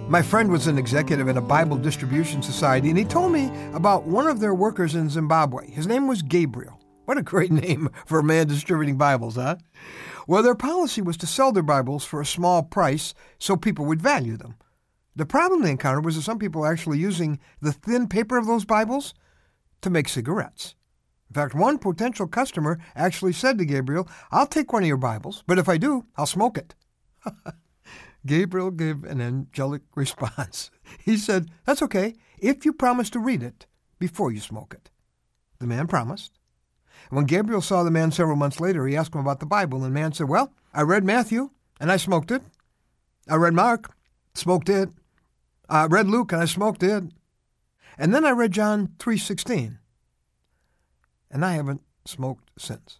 My friend was an executive in a Bible distribution society, and he told me about one of their workers in Zimbabwe. His name was Gabriel. What a great name for a man distributing Bibles, huh? Well, their policy was to sell their Bibles for a small price so people would value them. The problem they encountered was that some people were actually using the thin paper of those Bibles to make cigarettes. In fact, one potential customer actually said to Gabriel, "I'll take one of your Bibles, but if I do, I'll smoke it." Gabriel gave an angelic response. He said, "That's okay, if you promise to read it before you smoke it." The man promised. When Gabriel saw the man several months later, he asked him about the Bible, and the man said, "Well, I read Matthew, and I smoked it. I read Mark, smoked it. I read Luke, and I smoked it. And then I read John 3:16, and I haven't smoked since."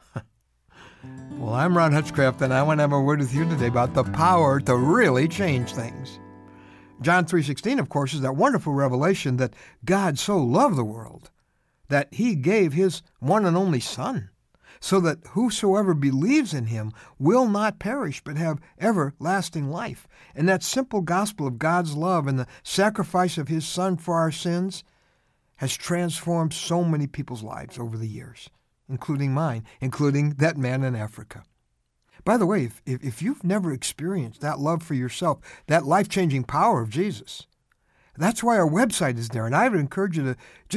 Well, I'm Ron Hutchcraft, and I want to have a word with you today about the power to really change things. John 3:16, of course, is that wonderful revelation that God so loved the world that he gave his one and only Son, so that whosoever believes in him will not perish but have everlasting life. And that simple gospel of God's love and the sacrifice of his Son for our sins has transformed so many people's lives over the years, including mine, including that man in Africa. By the way, if you've never experienced that love for yourself, that life-changing power of Jesus, that's why our website is there. And I would encourage you to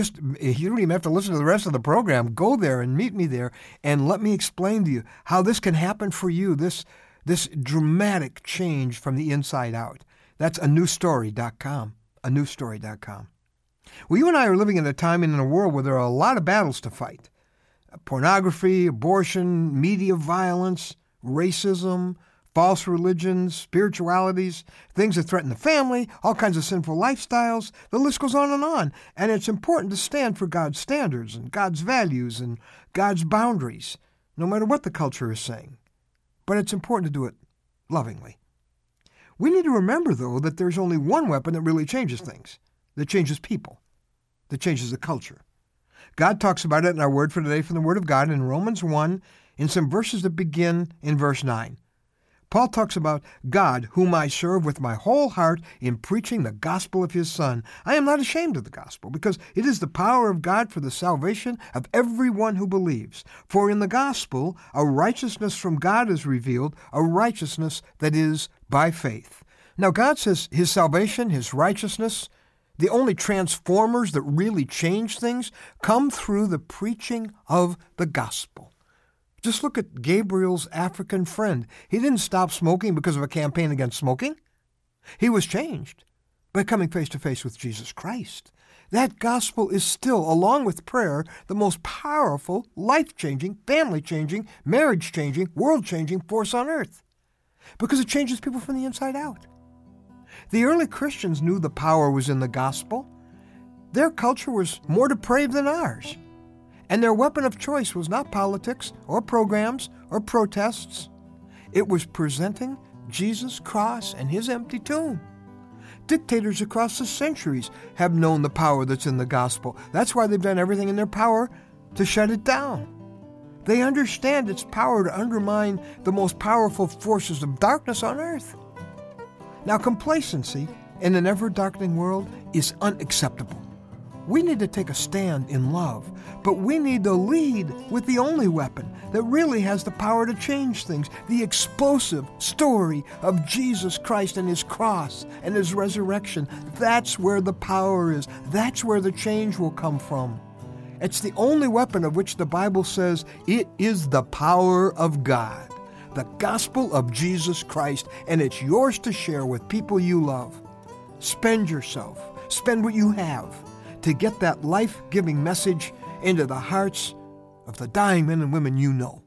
you don't even have to listen to the rest of the program. Go there and meet me there and let me explain to you how this can happen for you, this dramatic change from the inside out. That's anewstory.com, anewstory.com. Well, you and I are living in a time and in a world where there are a lot of battles to fight. Pornography, abortion, media violence, racism, false religions, spiritualities, things that threaten the family, all kinds of sinful lifestyles. The list goes on. And it's important to stand for God's standards and God's values and God's boundaries, no matter what the culture is saying. But it's important to do it lovingly. We need to remember, though, that there's only one weapon that really changes things, that changes people, that changes the culture. God talks about it in our word for today from the Word of God in Romans 1, in some verses that begin in verse 9. Paul talks about God, whom I serve with my whole heart in preaching the gospel of his Son. I am not ashamed of the gospel, because it is the power of God for the salvation of everyone who believes. For in the gospel, a righteousness from God is revealed, a righteousness that is by faith. Now, God says his salvation, his righteousness, the only transformers that really change things come through the preaching of the gospel. Just look at Gabriel's African friend. He didn't stop smoking because of a campaign against smoking. He was changed by coming face to face with Jesus Christ. That gospel is still, along with prayer, the most powerful, life-changing, family-changing, marriage-changing, world-changing force on earth, because it changes people from the inside out. The early Christians knew the power was in the gospel. Their culture was more depraved than ours. And their weapon of choice was not politics or programs or protests. It was presenting Jesus' cross and his empty tomb. Dictators across the centuries have known the power that's in the gospel. That's why they've done everything in their power to shut it down. They understand its power to undermine the most powerful forces of darkness on earth. Now, complacency in an ever-darkening world is unacceptable. We need to take a stand in love, but we need to lead with the only weapon that really has the power to change things, the explosive story of Jesus Christ and his cross and his resurrection. That's where the power is. That's where the change will come from. It's the only weapon of which the Bible says it is the power of God, the gospel of Jesus Christ, and it's yours to share with people you love. Spend yourself, spend what you have to get that life-giving message into the hearts of the dying men and women you know.